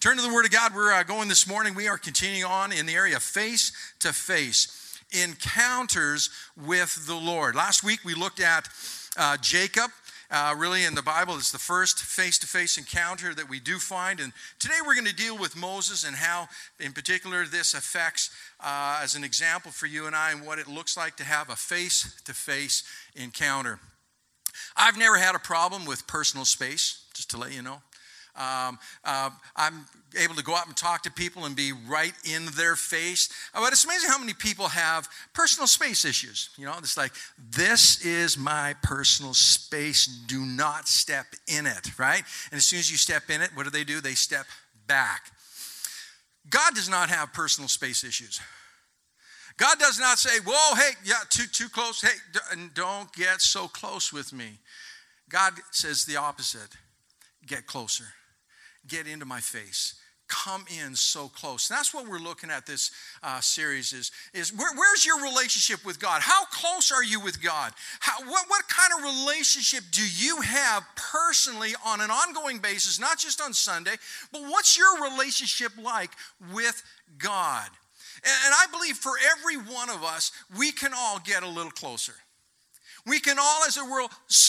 Turn to the Word of God. We're going this morning. We are continuing on in the area of face-to-face encounters with the Lord. Last week we looked at Jacob. Really in the Bible, it's the first face-to-face encounter that we do find. And today we're going to deal with Moses and how, in particular, this affects, as an example for you and I, and what it looks like to have a face-to-face encounter. I've never had a problem with personal space, just to let you know. I'm able to go out and talk to people and be right in their face. But it's amazing how many people have personal space issues. You know, it's like, this is my personal space. Do not step in it, right? And as soon as you step in it, what do? They step back. God does not have personal space issues. God does not say, whoa, hey, yeah, too close. Hey, don't get so close with me. God says the opposite. Get closer. Get into my face. Come in so close. And that's what we're looking at this series is where's your relationship with God? How close are you with God? What kind of relationship do you have personally on an ongoing basis, not just on Sunday, but what's your relationship like with God? And I believe for every one of us, we can all get a little closer. We can all, as it were,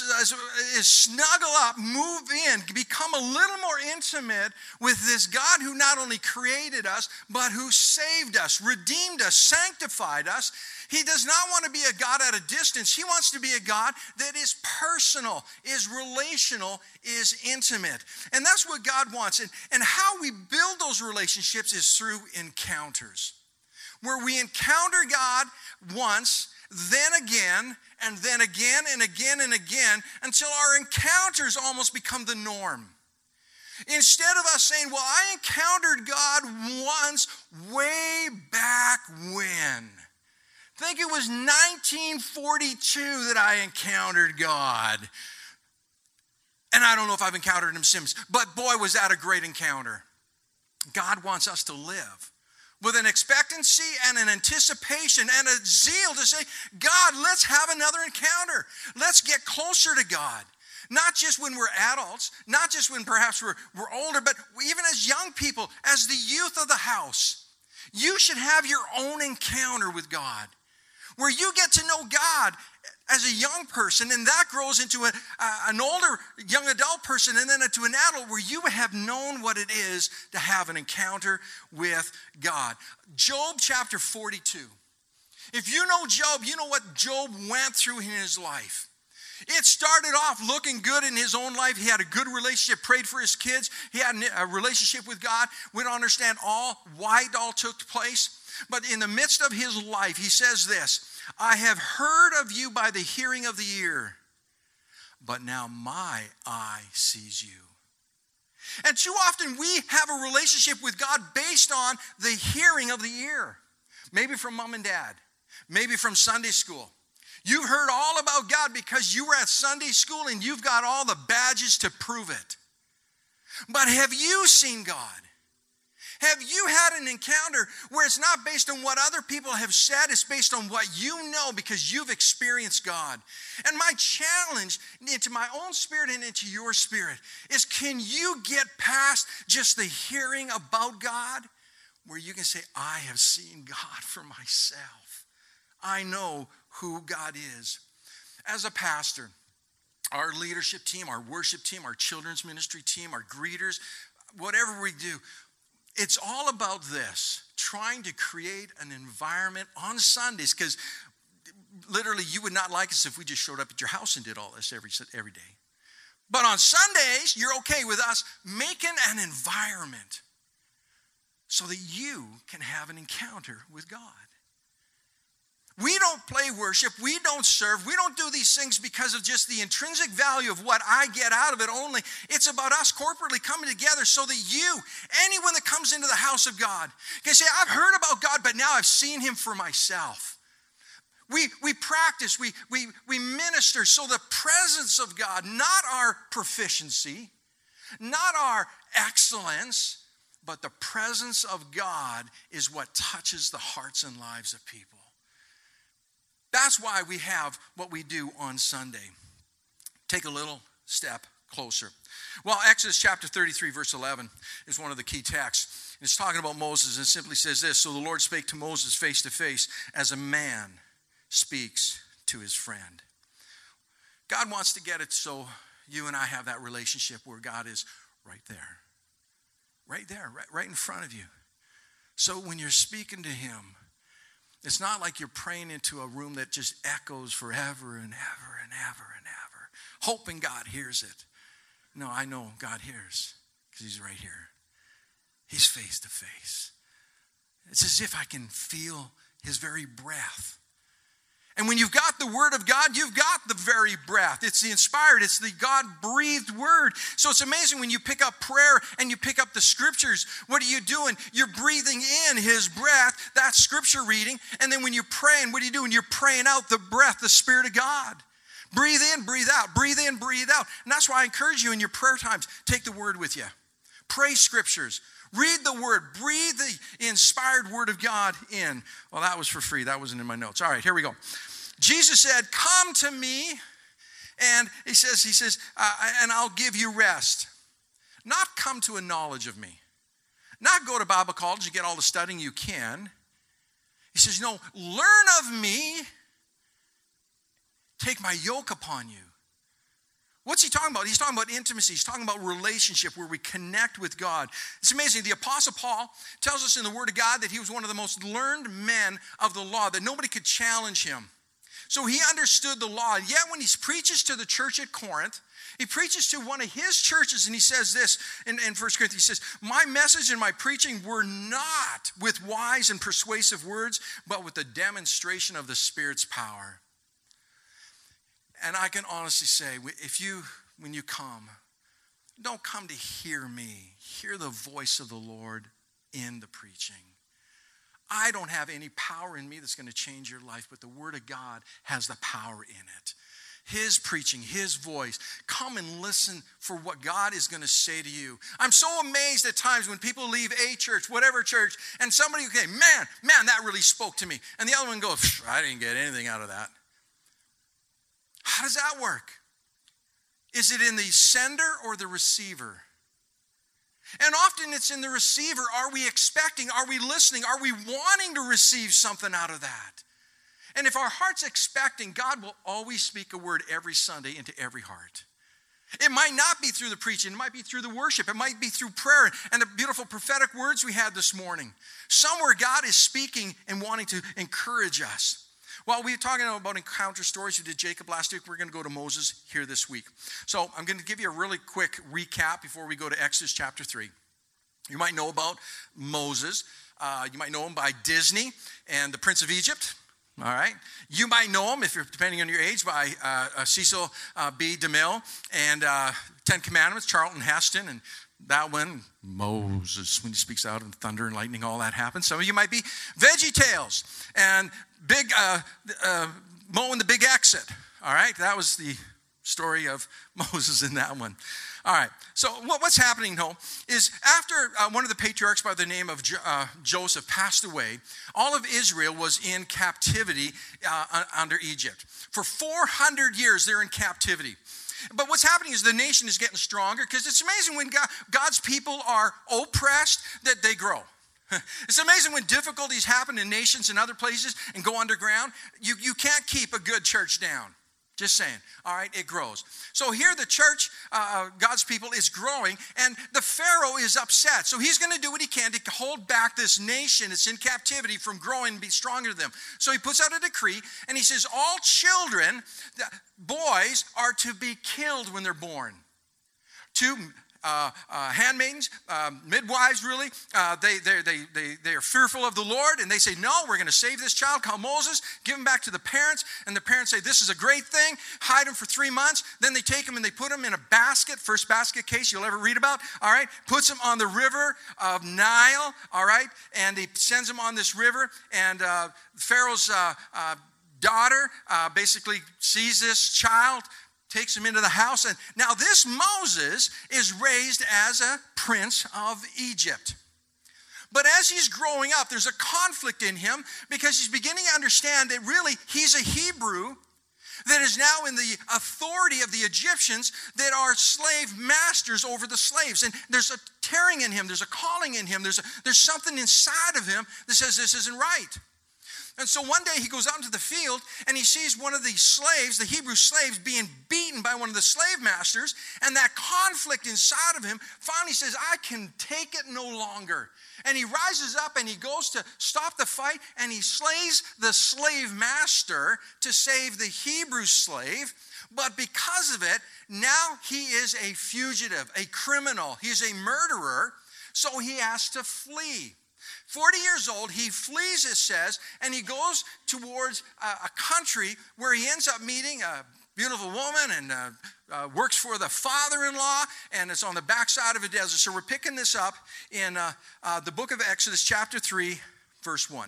snuggle up, move in, become a little more intimate with this God who not only created us, but who saved us, redeemed us, sanctified us. He does not want to be a God at a distance. He wants to be a God that is personal, is relational, is intimate. And that's what God wants. And how we build those relationships is through encounters, where we encounter God once, then again, and then again and again and again, until our encounters almost become the norm. Instead of us saying, well, I encountered God once way back when. I think it was 1942 that I encountered God. And I don't know if I've encountered him since, but boy, was that a great encounter. God wants us to live with an expectancy and an anticipation and a zeal to say, God, let's have another encounter. Let's get closer to God. Not just when we're adults, not just when perhaps we're older, but even as young people, as the youth of the house. You should have your own encounter with God, where you get to know God as a young person, and that grows into an older young adult person, and then into an adult where you have known what it is to have an encounter with God. Job chapter 42. If you know Job, you know what Job went through in his life. It started off looking good in his own life. He had a good relationship, prayed for his kids. He had a relationship with God. We don't understand why it all took place. But in the midst of his life, he says this, I have heard of you by the hearing of the ear, but now my eye sees you. And too often we have a relationship with God based on the hearing of the ear. Maybe from mom and dad, maybe from Sunday school. You've heard all about God because you were at Sunday school and you've got all the badges to prove it. But have you seen God? Have you had an encounter where it's not based on what other people have said, it's based on what you know because you've experienced God? And my challenge into my own spirit and into your spirit is, can you get past just the hearing about God, where you can say, I have seen God for myself. I know who God is. As a pastor, our leadership team, our worship team, our children's ministry team, our greeters, whatever we do, it's all about this, trying to create an environment on Sundays, because literally you would not like us if we just showed up at your house and did all this every day. But on Sundays, you're okay with us making an environment so that you can have an encounter with God. We don't play worship, we don't serve, we don't do these things because of just the intrinsic value of what I get out of it only. It's about us corporately coming together so that you, anyone that comes into the house of God, can say, I've heard about God, but now I've seen him for myself. We practice, we minister, so the presence of God, not our proficiency, not our excellence, but the presence of God is what touches the hearts and lives of people. That's why we have what we do on Sunday. Take a little step closer. Well, Exodus chapter 33, verse 11 is one of the key texts. It's talking about Moses, and it simply says this: so the Lord spake to Moses face to face as a man speaks to his friend. God wants to get it so you and I have that relationship where God is right there. Right there, right in front of you. So when you're speaking to him, it's not like you're praying into a room that just echoes forever and ever and ever and ever, hoping God hears it. No, I know God hears because he's right here. He's face to face. It's as if I can feel his very breath. And when you've got the word of God, you've got the very breath. It's the inspired, it's the God-breathed word. So it's amazing when you pick up prayer and you pick up the scriptures, what are you doing? You're breathing in his breath, that's scripture reading. And then when you're praying, what are you doing? You're praying out the breath, the Spirit of God. Breathe in, breathe out. Breathe in, breathe out. And that's why I encourage you in your prayer times, take the word with you. Pray scriptures. Read the word. Breathe the inspired word of God in. Well, that was for free. That wasn't in my notes. All right, here we go. Jesus said, come to me. And he says, and I'll give you rest. Not come to a knowledge of me. Not go to Bible college and get all the studying you can. He says, no, learn of me. Take my yoke upon you. What's he talking about? He's talking about intimacy. He's talking about relationship where we connect with God. It's amazing. The Apostle Paul tells us in the Word of God that he was one of the most learned men of the law, that nobody could challenge him. So he understood the law. Yet when he preaches to the church at Corinth, he preaches to one of his churches, and he says this in 1 Corinthians. He says, my message and my preaching were not with wise and persuasive words, but with the demonstration of the Spirit's power. And I can honestly say, when you come, don't come to hear me. Hear the voice of the Lord in the preaching. I don't have any power in me that's going to change your life, but the Word of God has the power in it. His preaching, his voice. Come and listen for what God is going to say to you. I'm so amazed at times when people leave a church, whatever church, and somebody, okay, man, that really spoke to me. And the other one goes, I didn't get anything out of that. How does that work? Is it in the sender or the receiver? And often it's in the receiver. Are we expecting? Are we listening? Are we wanting to receive something out of that? And if our heart's expecting, God will always speak a word every Sunday into every heart. It might not be through the preaching. It might be through the worship. It might be through prayer and the beautiful prophetic words we had this morning. Somewhere God is speaking and wanting to encourage us. Well, we were talking about encounter stories. We did Jacob last week. We're going to go to Moses here this week. So I'm going to give you a really quick recap before we go to Exodus chapter 3. You might know about Moses. You might know him by Disney and the Prince of Egypt. All right. You might know him, if you're depending on your age, by Cecil B. DeMille and Ten Commandments, Charlton Heston, and that one, Moses, when he speaks out in thunder and lightning, all that happens. Some of you might be Veggie Tales and Big Mo and the Big Exit. All right, that was the story of Moses in that one. All right, so what's happening, though, is after one of the patriarchs by the name of Joseph passed away, all of Israel was in captivity under Egypt. For 400 years, they're in captivity. But what's happening is the nation is getting stronger, because it's amazing when God's people are oppressed that they grow. It's amazing when difficulties happen in nations and other places and go underground. You can't keep a good church down. Just saying. All right, it grows. So here the church, God's people, is growing, and the Pharaoh is upset. So he's going to do what he can to hold back this nation that's in captivity from growing and be stronger than them. So he puts out a decree, and he says all children, boys, are to be killed when they're born. Handmaidens, midwives, really, they are fearful of the Lord, and they say, no, we're going to save this child. Call Moses, give him back to the parents, and the parents say, this is a great thing. Hide him for 3 months. Then they take him and they put him in a basket, first basket case you'll ever read about, all right, puts him on the river of Nile, all right, and he sends him on this river, and Pharaoh's daughter basically sees this child, takes him into the house. And now this Moses is raised as a prince of Egypt. But as he's growing up, there's a conflict in him, because he's beginning to understand that really he's a Hebrew that is now in the authority of the Egyptians that are slave masters over the slaves. And there's a tearing in him, there's a calling in him, there's something inside of him that says this isn't right. And so one day he goes out into the field and he sees one of the slaves, the Hebrew slaves, being beaten by one of the slave masters. And that conflict inside of him finally says, I can take it no longer. And he rises up and he goes to stop the fight and he slays the slave master to save the Hebrew slave. But because of it, now he is a fugitive, a criminal. He's a murderer. So he has to flee. 40 years old, he flees, it says, and he goes towards a country where he ends up meeting a beautiful woman and works for the father-in-law, and it's on the backside of a desert. So we're picking this up in the book of Exodus, chapter 3, verse 1.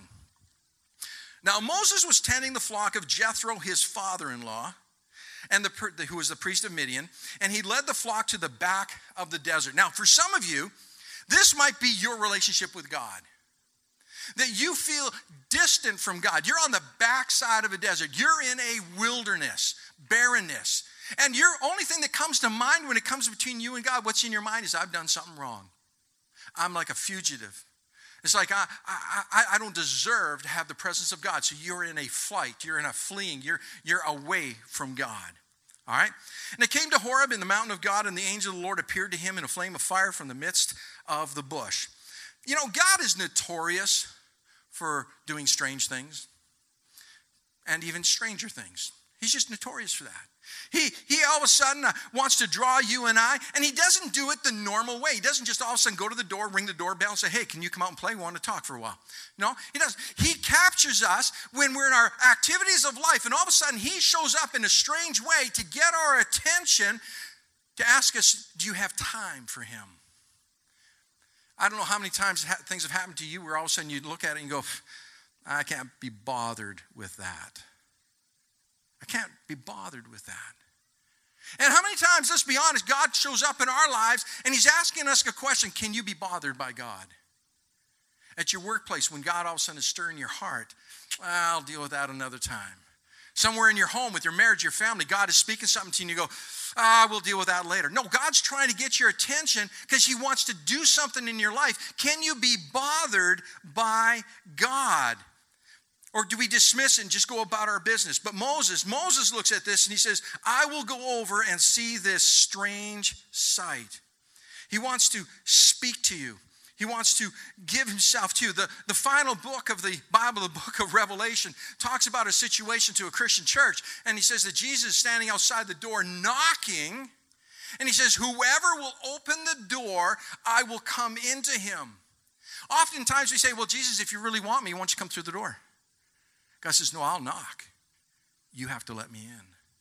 Now Moses was tending the flock of Jethro, his father-in-law, and who was the priest of Midian, and he led the flock to the back of the desert. Now, for some of you, this might be your relationship with God. That you feel distant from God. You're on the backside of a desert. You're in a wilderness, barrenness. And your only thing that comes to mind when it comes between you and God, what's in your mind is, I've done something wrong. I'm like a fugitive. It's like, I don't deserve to have the presence of God. So you're in a flight. You're in a fleeing. You're away from God. All right? And it came to Horeb in the mountain of God, and the angel of the Lord appeared to him in a flame of fire from the midst of the bush. You know, God is notorious for doing strange things and even stranger things. He's just notorious for that. He all of a sudden wants to draw you and I, and he doesn't do it the normal way. He doesn't just all of a sudden go to the door, ring the doorbell, and say, hey, can you come out and play? We want to talk for a while. No, he doesn't. He captures us when we're in our activities of life, and all of a sudden he shows up in a strange way to get our attention, to ask us, do you have time for him? I don't know how many times things have happened to you where all of a sudden you look at it and you go, I can't be bothered with that. I can't be bothered with that. And how many times, let's be honest, God shows up in our lives and he's asking us a question, can you be bothered by God? At your workplace, when God all of a sudden is stirring your heart, I'll deal with that another time. Somewhere in your home, with your marriage, your family, God is speaking something to you and you go, we'll deal with that later. No, God's trying to get your attention because he wants to do something in your life. Can you be bothered by God? Or do we dismiss it and just go about our business? But Moses looks at this and he says, I will go over and see this strange sight. He wants to speak to you. He wants to give himself to you. The final book of the Bible, the book of Revelation, talks about a situation to a Christian church. And he says that Jesus is standing outside the door knocking. And he says, whoever will open the door, I will come into him. Oftentimes we say, well, Jesus, if you really want me, why don't you come through the door? God says, no, I'll knock. You have to let me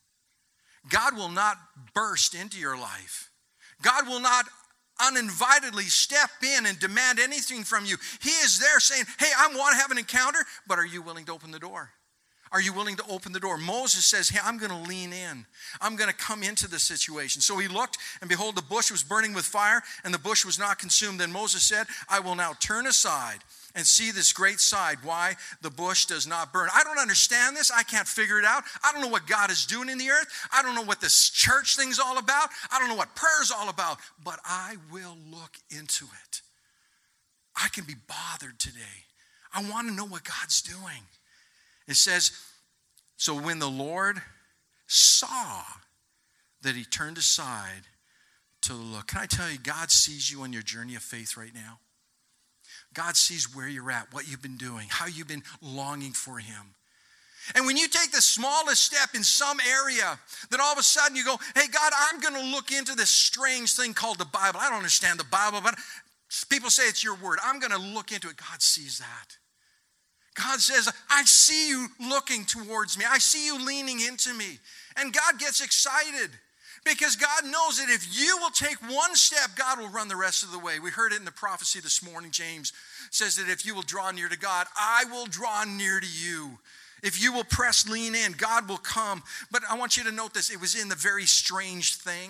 in. God will not burst into your life. God will not uninvitedly step in and demand anything from you. He is there saying, hey, I want to have an encounter, but are you willing to open the door? Are you willing to open the door? Moses says, hey, I'm going to lean in. I'm going to come into the situation. So he looked, and behold, the bush was burning with fire, and the bush was not consumed. Then Moses said, I will now turn aside and see this great sight, why the bush does not burn. I don't understand this. I can't figure it out. I don't know what God is doing in the earth. I don't know what this church thing's all about. I don't know what prayer's all about, but I will look into it. I can be bothered today. I want to know what God's doing. It says, so when the Lord saw that he turned aside to look. Can I tell you, God sees you on your journey of faith right now. God sees where you're at, what you've been doing, how you've been longing for him. And when you take the smallest step in some area, then all of a sudden you go, hey, God, I'm going to look into this strange thing called the Bible. I don't understand the Bible, but people say it's your word. I'm going to look into it. God sees that. God says, I see you looking towards me. I see you leaning into me. And God gets excited. Because God knows that if you will take one step, God will run the rest of the way. We heard it in the prophecy this morning. James says that if you will draw near to God, I will draw near to you. If you will press, lean in, God will come. But I want you to note this. It was in the very strange thing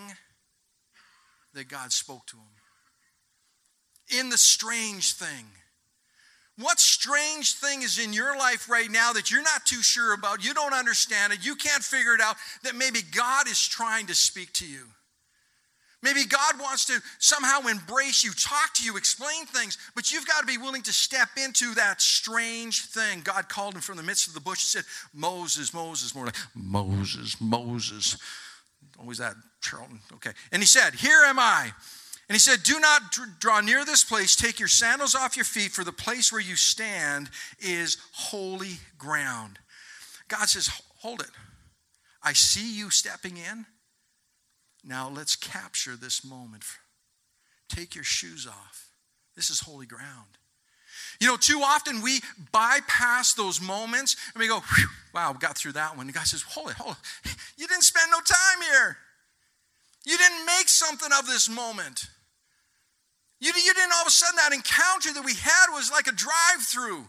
that God spoke to him. In the strange thing What strange thing is in your life right now that you're not too sure about? You don't understand it. You can't figure it out, that maybe God is trying to speak to you. Maybe God wants to somehow embrace you, talk to you, explain things, but you've got to be willing to step into that strange thing. God called him from the midst of the bush and said, Moses, Moses, more like, Moses, Moses. Always that, Charlton, okay. And he said, here am I. And he said, do not draw near this place. Take your sandals off your feet, for the place where you stand is holy ground. God says, hold it. I see you stepping in. Now let's capture this moment. Take your shoes off. This is holy ground. You know, too often we bypass those moments and we go, wow, we got through that one. And God says, hold it. You didn't spend no time here. You didn't make something of this moment. You didn't all of a sudden, that encounter that we had was like a drive-through.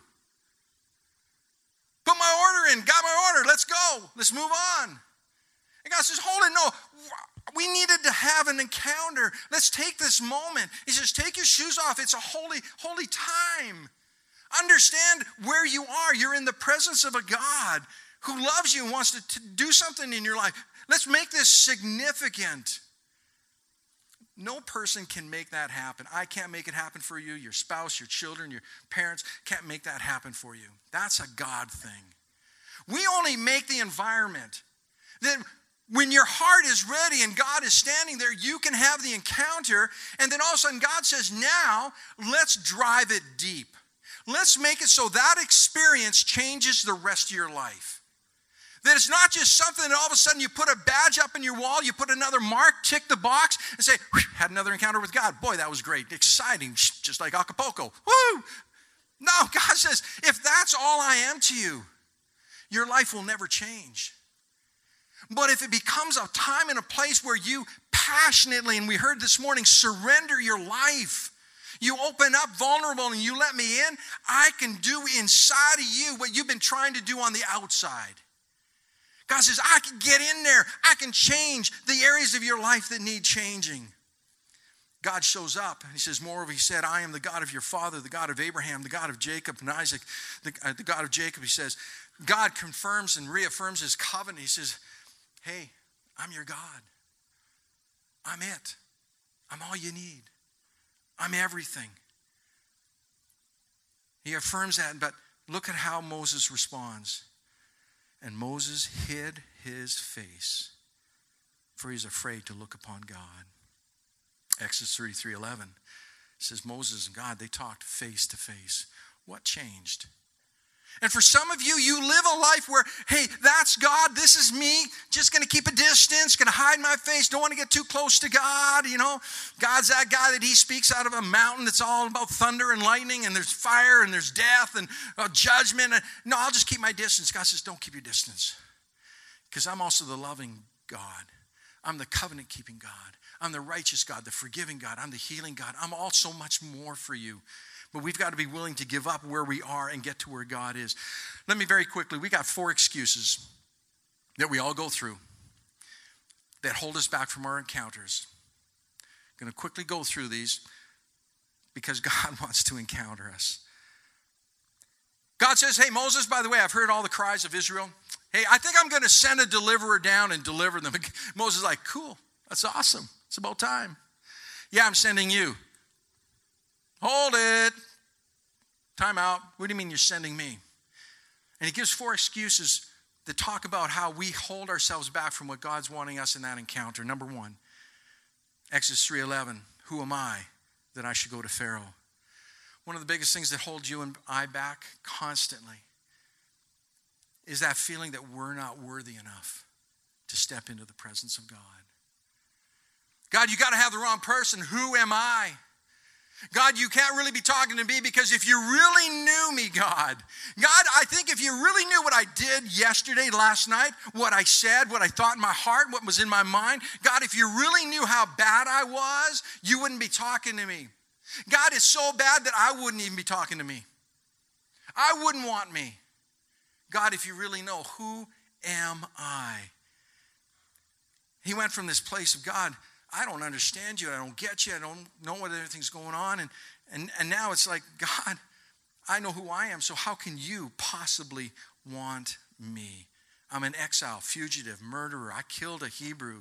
Put my order in, got my order, let's go, let's move on. And God says, hold it, no, we needed to have an encounter. Let's take this moment. He says, take your shoes off. It's a holy, holy time. Understand where you are. You're in the presence of a God who loves you and wants to do something in your life. Let's make this significant. No person can make that happen. I can't make it happen for you. Your spouse, your children, your parents can't make that happen for you. That's a God thing. We only make the environment that when your heart is ready and God is standing there, you can have the encounter. And then all of a sudden God says, now let's drive it deep. Let's make it so that experience changes the rest of your life. That it's not just something that all of a sudden you put a badge up in your wall, you put another mark, tick the box, and say, had another encounter with God. Boy, that was great, exciting, just like Acapulco. Woo! No, God says, if that's all I am to you, your life will never change. But if it becomes a time and a place where you passionately, and we heard this morning, surrender your life, you open up vulnerable and you let me in, I can do inside of you what you've been trying to do on the outside. God says, I can get in there. I can change the areas of your life that need changing. God shows up and he says, moreover, he said, I am the God of your father, the God of Abraham, the God of Jacob and Isaac, the God of Jacob. He says, God confirms and reaffirms his covenant. He says, hey, I'm your God. I'm it. I'm all you need. I'm everything. He affirms that, but look at how Moses responds. And Moses hid his face, for he's afraid to look upon God. Exodus 33:11 says Moses and God, they talked face to face. What changed? And for some of you, you live a life where, hey, that's God, this is me, just going to keep a distance, going to hide my face, don't want to get too close to God, you know. God's that guy that he speaks out of a mountain that's all about thunder and lightning, and there's fire, and there's death, and judgment. No, I'll just keep my distance. God says, don't keep your distance, because I'm also the loving God. I'm the covenant-keeping God. I'm the righteous God, the forgiving God. I'm the healing God. I'm all so much more for you. But we've got to be willing to give up where we are and get to where God is. Let me very quickly, we got 4 excuses that we all go through that hold us back from our encounters. I'm going to quickly go through these because God wants to encounter us. God says, hey, Moses, by the way, I've heard all the cries of Israel. Hey, I think I'm going to send a deliverer down and deliver them. Moses is like, cool, that's awesome. It's about time. Yeah, I'm sending you. Hold it. Time out. What do you mean you're sending me? And he gives 4 excuses that talk about how we hold ourselves back from what God's wanting us in that encounter. Number 1, Exodus 3:11. Who am I that I should go to Pharaoh? One of the biggest things that holds you and I back constantly is that feeling that we're not worthy enough to step into the presence of God. God, you got to have the wrong person. Who am I? God, you can't really be talking to me because if you really knew me, God, I think if you really knew what I did yesterday, last night, what I said, what I thought in my heart, what was in my mind, God, if you really knew how bad I was, you wouldn't be talking to me. God is so bad that I wouldn't even be talking to me. I wouldn't want me. God, if you really know, who am I? He went from this place of, God, I don't understand you. I don't get you. I don't know what everything's going on. And now it's like, God, I know who I am, so how can you possibly want me? I'm an exile, fugitive, murderer. I killed a Hebrew.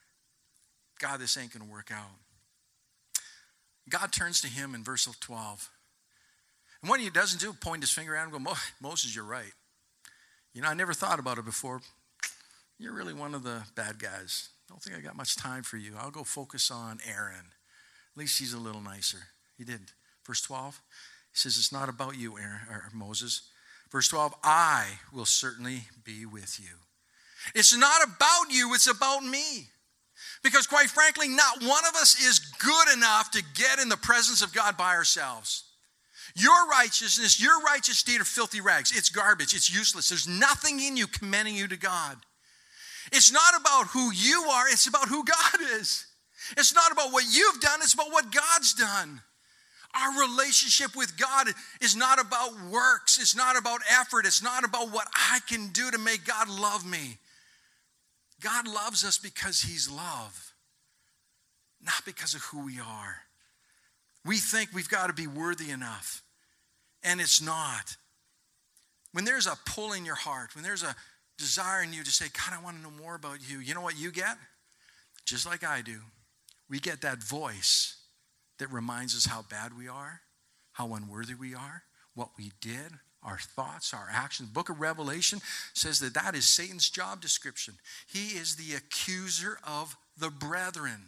God, this ain't going to work out. God turns to him in verse 12. And what he doesn't do, point his finger at him and go, Moses, you're right. You know, I never thought about it before. You're really one of the bad guys. I don't think I got much time for you. I'll go focus on Aaron. At least he's a little nicer. He didn't. Verse 12, he says, it's not about you, Aaron, or Moses. Verse 12, I will certainly be with you. It's not about you, it's about me. Because quite frankly, not one of us is good enough to get in the presence of God by ourselves. Your righteousness, your righteous deed are filthy rags. It's garbage. It's useless. There's nothing in you commending you to God. It's not about who you are. It's about who God is. It's not about what you've done. It's about what God's done. Our relationship with God is not about works. It's not about effort. It's not about what I can do to make God love me. God loves us because he's love, not because of who we are. We think we've got to be worthy enough, and it's not. When there's a pull in your heart, when there's a desire in you to say, God, I want to know more about you, you know what you get? Just like I do. We get that voice that reminds us how bad we are, how unworthy we are, what we did, our thoughts, our actions. The book of Revelation says that is Satan's job description. He is the accuser of the brethren.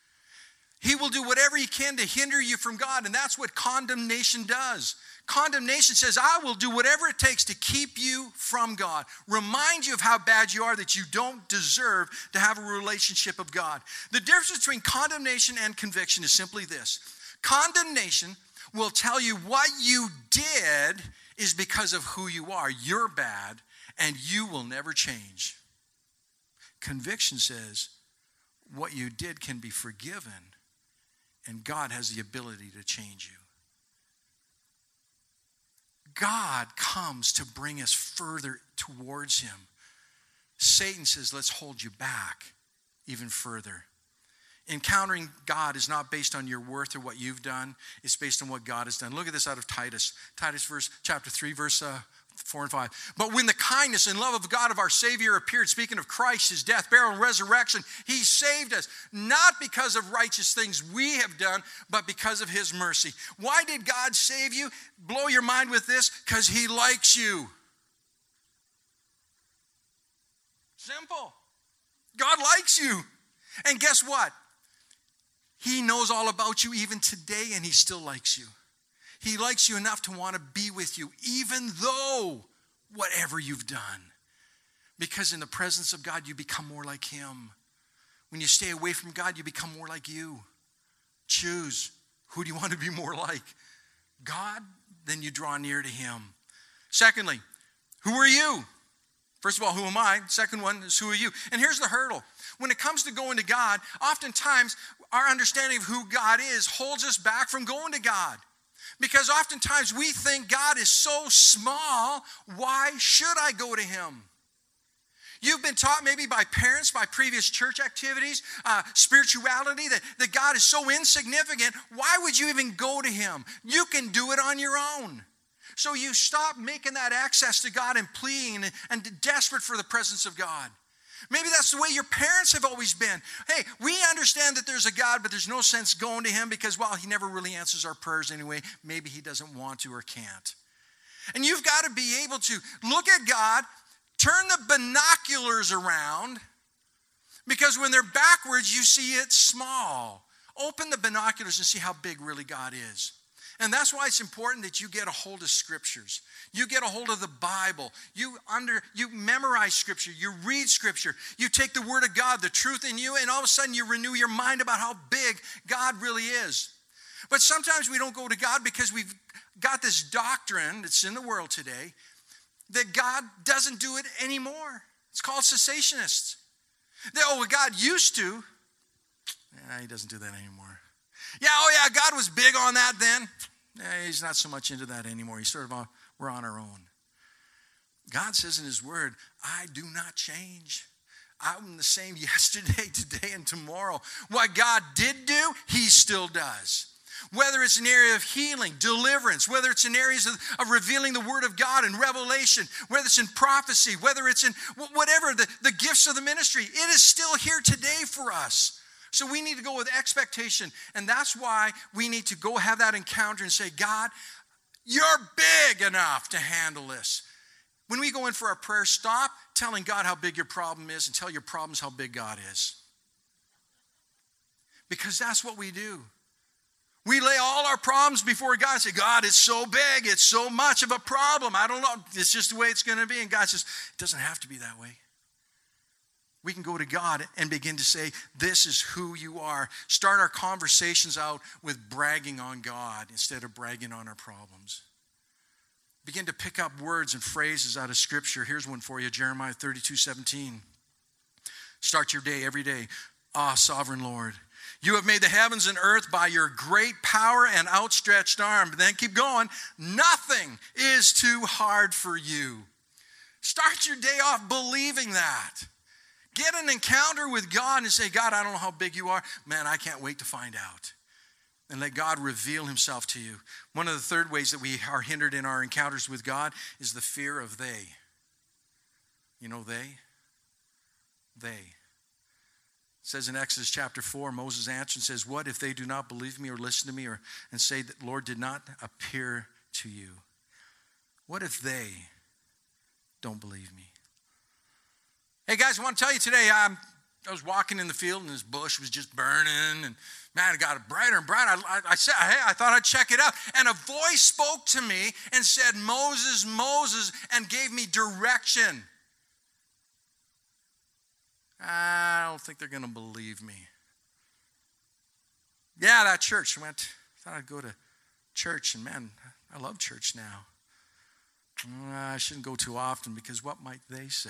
He will do whatever he can to hinder you from God, and that's what condemnation does. Condemnation says, I will do whatever it takes to keep you from God. Remind you of how bad you are, that you don't deserve to have a relationship of God. The difference between condemnation and conviction is simply this. Condemnation will tell you what you did is because of who you are. You're bad, and you will never change. Conviction says what you did can be forgiven, and God has the ability to change you. God comes to bring us further towards him. Satan says, let's hold you back even further. Encountering God is not based on your worth or what you've done. It's based on what God has done. Look at this out of Titus. Chapter 3, verse 4 and 5. But when the kindness and love of God of our Savior appeared, speaking of Christ, his death, burial, and resurrection, he saved us, not because of righteous things we have done, but because of his mercy. Why did God save you? Blow your mind with this, because he likes you. Simple. God likes you. And guess what? He knows all about you even today, and he still likes you. He likes you enough to want to be with you, even though whatever you've done. Because in the presence of God, you become more like him. When you stay away from God, you become more like you. Choose. Who do you want to be more like? God? Then you draw near to him. Secondly, who are you? First of all, who am I? Second one is, who are you? And here's the hurdle. When it comes to going to God, oftentimes our understanding of who God is holds us back from going to God. Because oftentimes we think God is so small, why should I go to him? You've been taught maybe by parents, by previous church activities, spirituality, that God is so insignificant, why would you even go to him? You can do it on your own. So you stop making that access to God and pleading and desperate for the presence of God. Maybe that's the way your parents have always been. Hey, we understand that there's a God, but there's no sense going to him because, well, he never really answers our prayers anyway. Maybe he doesn't want to or can't. And you've got to be able to look at God, turn the binoculars around, because when they're backwards, you see it small. Open the binoculars and see how big really God is. And that's why it's important that you get a hold of scriptures. You get a hold of the Bible. You memorize scripture. You read scripture. You take the word of God, the truth in you, and all of a sudden you renew your mind about how big God really is. But sometimes we don't go to God because we've got this doctrine that's in the world today that God doesn't do it anymore. It's called cessationists. God used to. Yeah, he doesn't do that anymore. Yeah, God was big on that then. Yeah, he's not so much into that anymore. He's sort of we're on our own. God says in his word, I do not change. I'm the same yesterday, today, and tomorrow. What God did do, he still does. Whether it's an area of healing, deliverance, whether it's in areas of revealing the Word of God and revelation, whether it's in prophecy, whether it's in whatever, the gifts of the ministry, it is still here today for us. So we need to go with expectation. And that's why we need to go have that encounter and say, God, you're big enough to handle this. When we go in for our prayer, stop telling God how big your problem is and tell your problems how big God is. Because that's what we do. We lay all our problems before God and say, God, it's so big. It's so much of a problem. I don't know. It's just the way it's going to be. And God says, it doesn't have to be that way. We can go to God and begin to say, this is who you are. Start our conversations out with bragging on God instead of bragging on our problems. Begin to pick up words and phrases out of Scripture. Here's one for you, Jeremiah 32:17. Start your day every day. Ah, sovereign Lord, you have made the heavens and earth by your great power and outstretched arm. But then keep going. Nothing is too hard for you. Start your day off believing that. Get an encounter with God and say, God, I don't know how big you are. Man, I can't wait to find out. And let God reveal himself to you. One of the third ways that we are hindered in our encounters with God is the fear of they. You know they? They. It says in Exodus chapter 4, Moses answered and says, what if they do not believe me or listen to me and say that Lord did not appear to you? What if they don't believe me? Hey guys, I want to tell you today, I was walking in the field and this bush was just burning and man, it got brighter and brighter. I said, hey, I thought I'd check it out. And a voice spoke to me and said, Moses, Moses, and gave me direction. I don't think they're going to believe me. Yeah, that church. I thought I'd go to church, and man, I love church now. I shouldn't go too often because what might they say?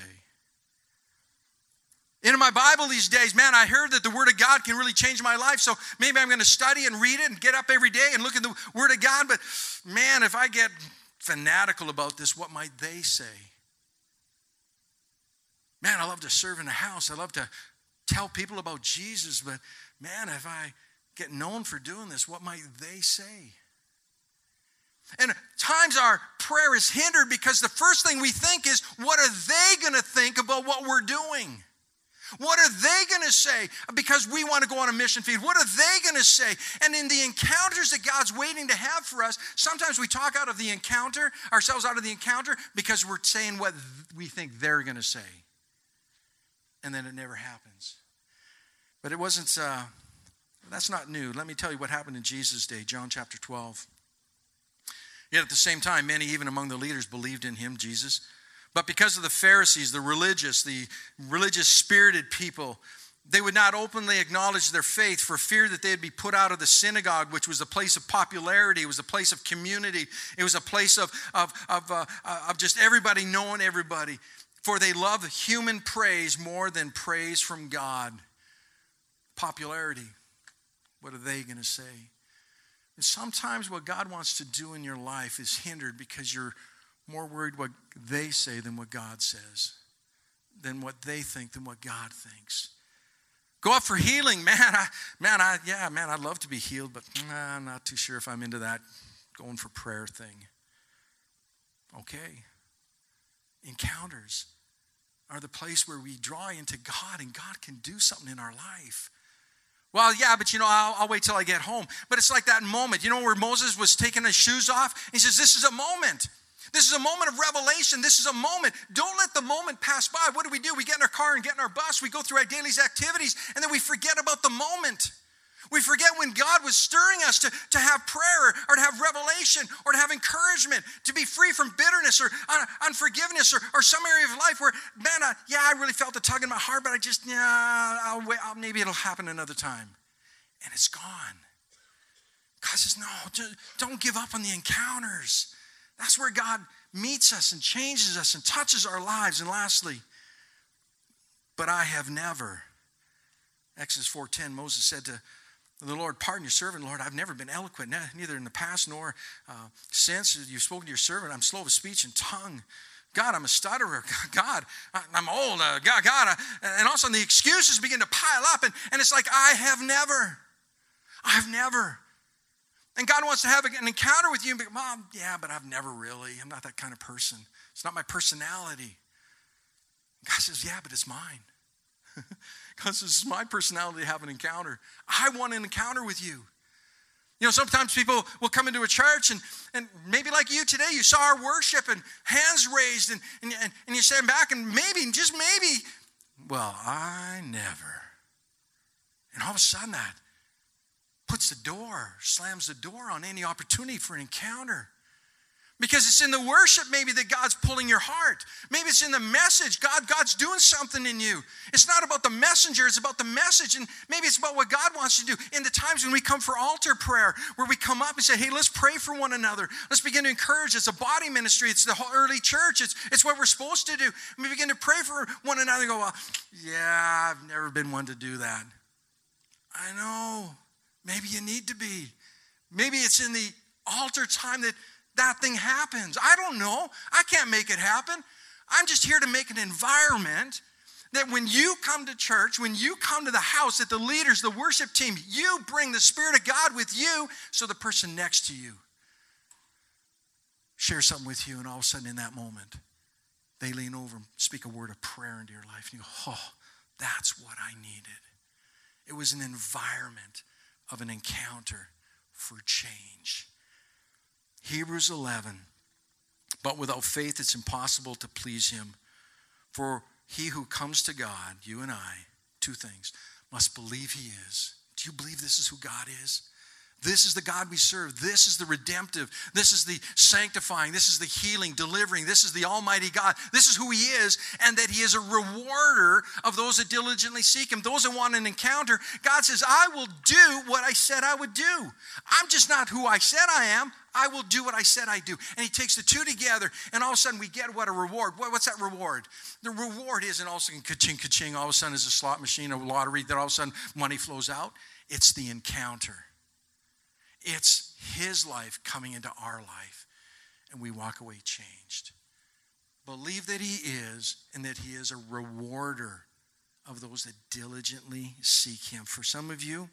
In my Bible these days, man, I heard that the Word of God can really change my life, so maybe I'm going to study and read it and get up every day and look at the Word of God, but man, if I get fanatical about this, what might they say? Man, I love to serve in a house. I love to tell people about Jesus, but man, if I get known for doing this, what might they say? And times our prayer is hindered because the first thing we think is, what are they going to think about what we're doing? What are they going to say? Because we want to go on a mission field. What are they going to say? And in the encounters that God's waiting to have for us, sometimes we talk out of the encounter, ourselves out of the encounter, because we're saying what we think they're going to say. And then it never happens. But it wasn't, that's not new. Let me tell you what happened in Jesus' day, John chapter 12. Yet at the same time, many even among the leaders believed in him, Jesus. But because of the Pharisees, the religious spirited people, they would not openly acknowledge their faith for fear that they'd be put out of the synagogue, which was a place of popularity. It was a place of community. It was a place of just everybody knowing everybody. For they love human praise more than praise from God. Popularity. What are they going to say? And sometimes what God wants to do in your life is hindered because you're more worried what they say than what God says, than what they think than what God thinks. Go up for healing, I'd love to be healed, but I'm not too sure if I'm into that going for prayer thing. Okay. Encounters are the place where we draw into God and God can do something in our life. Well, yeah, but I'll wait till I get home. But it's like that moment, where Moses was taking his shoes off. He says, this is a moment. This is a moment of revelation. This is a moment. Don't let the moment pass by. What do? We get in our car and get in our bus. We go through our daily activities, and then we forget about the moment. We forget when God was stirring us to have prayer or to have revelation or to have encouragement, to be free from bitterness or unforgiveness or some area of life where, I really felt the tug in my heart, but I'll wait. Maybe it'll happen another time. And it's gone. God says, no, don't give up on the encounters. That's where God meets us and changes us and touches our lives. And lastly, but I have never. Exodus 4:10, Moses said to the Lord, pardon your servant, Lord, I've never been eloquent, neither in the past nor since you've spoken to your servant. I'm slow of speech and tongue. God, I'm a stutterer. God, I'm old. God. And also the excuses begin to pile up. And it's like, I've never. And God wants to have an encounter with you. And be, Mom, yeah, but I'm not that kind of person. It's not my personality. God says, yeah, but it's mine. God says, it's my personality to have an encounter. I want an encounter with you. Sometimes people will come into a church and maybe like you today, you saw our worship and hands raised and you stand back and maybe, just maybe, well, I never. And all of a sudden that slams the door on any opportunity for an encounter. Because it's in the worship maybe that God's pulling your heart. Maybe it's in the message. God's doing something in you. It's not about the messenger, it's about the message. And maybe it's about what God wants you to do. In the times when we come for altar prayer, where we come up and say, hey, let's pray for one another. Let's begin to encourage. It's a body ministry. It's the whole early church. It's what we're supposed to do. And we begin to pray for one another and go, well, yeah, I've never been one to do that. I know. Maybe you need to be. Maybe it's in the altar time that thing happens. I don't know. I can't make it happen. I'm just here to make an environment that when you come to church, when you come to the house, that the leaders, the worship team, you bring the Spirit of God with you so the person next to you shares something with you, and all of a sudden in that moment, they lean over and speak a word of prayer into your life. And you go, oh, that's what I needed. It was an environment of an encounter for change. Hebrews 11, but without faith it's impossible to please him. For he who comes to God, you and I, two things, must believe he is. Do you believe this is who God is? This is the God we serve. This is the redemptive. This is the sanctifying. This is the healing, delivering. This is the almighty God. This is who he is, and that he is a rewarder of those that diligently seek him. Those that want an encounter, God says, I will do what I said I would do. I'm just not who I said I am. I will do what I said I do. And he takes the two together, and all of a sudden we get what a reward. What's that reward? The reward isn't all of a sudden ka-ching, ka-ching, all of a sudden it's a slot machine, a lottery, that all of a sudden money flows out. It's the encounter. It's his life coming into our life, and we walk away changed. Believe that he is, and that he is a rewarder of those that diligently seek him. For some of you,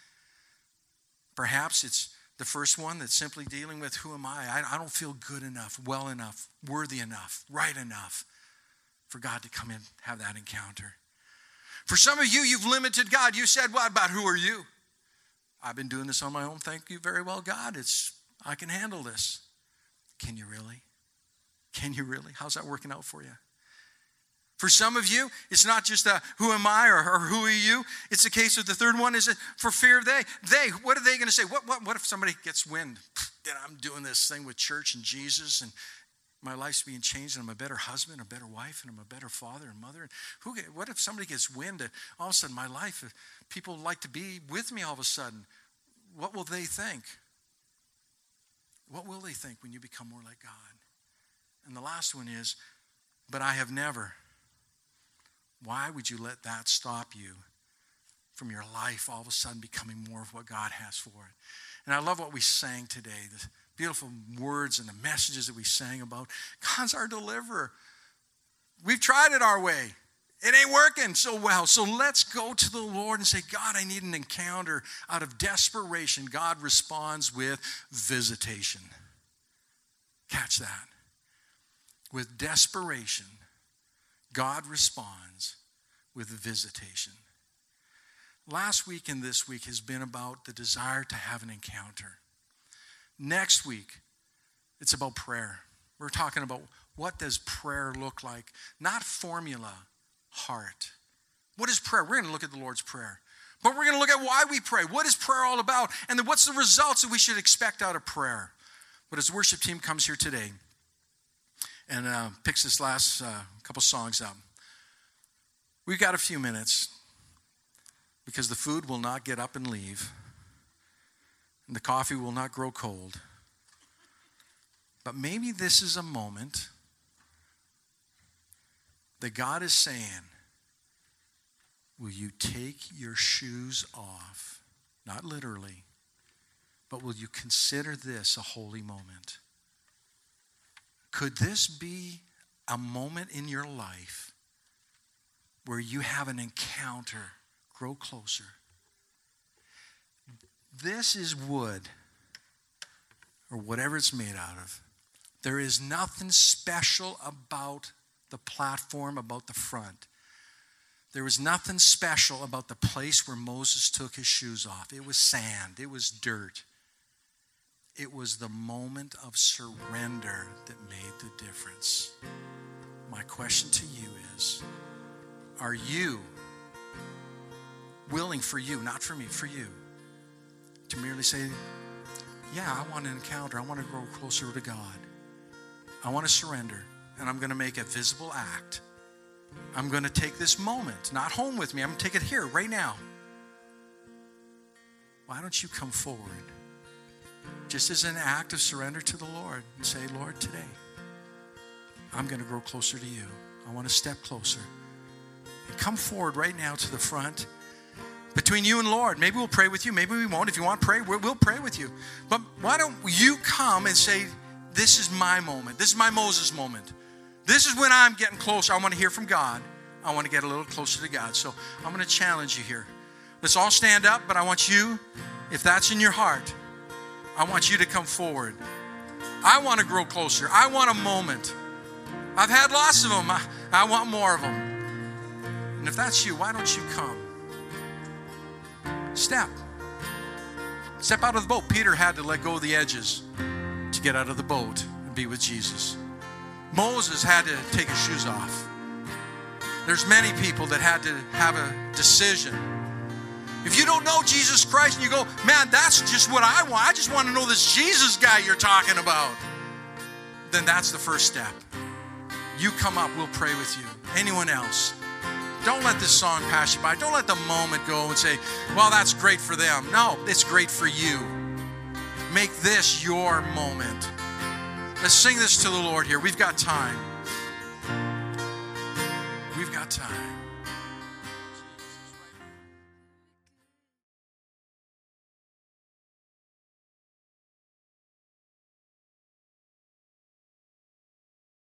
perhaps it's the first one that's simply dealing with, who am I? I don't feel good enough, well enough, worthy enough, right enough for God to come in and have that encounter. For some of you, you've limited God. You said, what about who are you? I've been doing this on my own. Thank you very well, God. I can handle this. Can you really? Can you really? How's that working out for you? For some of you, it's not just who am I or who are you? It's the case of the third one is for fear of they. What are they going to say? What if somebody gets wind that I'm doing this thing with church and Jesus and my life's being changed and I'm a better husband, a better wife, and I'm a better father and mother? What if somebody gets wind that all of a sudden my life, people like to be with me all of a sudden? What will they think? What will they think when you become more like God? And the last one is, but I have never. Why would you let that stop you from your life all of a sudden becoming more of what God has for it? And I love what we sang today, the beautiful words and the messages that we sang about. God's our deliverer. We've tried it our way. It ain't working so well. So let's go to the Lord and say, God, I need an encounter. Out of desperation, God responds with visitation. Catch that. With desperation, God responds with visitation. Last week and this week has been about the desire to have an encounter. Next week, it's about prayer. We're talking about what does prayer look like? Not formula, heart. What is prayer? We're going to look at the Lord's Prayer. But we're going to look at why we pray. What is prayer all about? And then what's the results that we should expect out of prayer? But as the worship team comes here today and picks this last couple songs up, we've got a few minutes because the food will not get up and leave, and the coffee will not grow cold. But maybe this is a moment that God is saying, will you take your shoes off? Not literally, but will you consider this a holy moment? Could this be a moment in your life where you have an encounter? Grow closer. This is wood or whatever it's made out of. There is nothing special about the platform, about the front. There was nothing special about the place where Moses took his shoes off. It was sand. It was dirt. It was the moment of surrender that made the difference. My question to you is, are you willing for you, not for me, for you, to merely say, yeah, I want an encounter. I want to grow closer to God. I want to surrender, and I'm going to make a visible act. I'm going to take this moment, not home with me. I'm going to take it here, right now. Why don't you come forward, just as an act of surrender to the Lord, and say, Lord, today, I'm going to grow closer to you. I want to step closer. And come forward right now to the front. Between you and Lord, maybe we'll pray with you. Maybe we won't. If you want to pray, we'll pray with you. But why don't you come and say, this is my moment. This is my Moses moment. This is when I'm getting closer. I want to hear from God. I want to get a little closer to God. So I'm going to challenge you here. Let's all stand up, but I want you, if that's in your heart, I want you to come forward. I want to grow closer. I want a moment. I've had lots of them. I want more of them. And if that's you, why don't you come? Step out of the boat. Peter had to let go of the edges to get out of the boat and be with Jesus. Moses had to take his shoes off. There's many people that had to have a decision. If you don't know Jesus Christ and you go, man, that's just what I want. I just want to know this Jesus guy you're talking about. Then that's the first step. You come up, we'll pray with you. Anyone else? Don't let this song pass you by. Don't let the moment go and say, well, that's great for them. No, it's great for you. Make this your moment. Let's sing this to the Lord here. We've got time.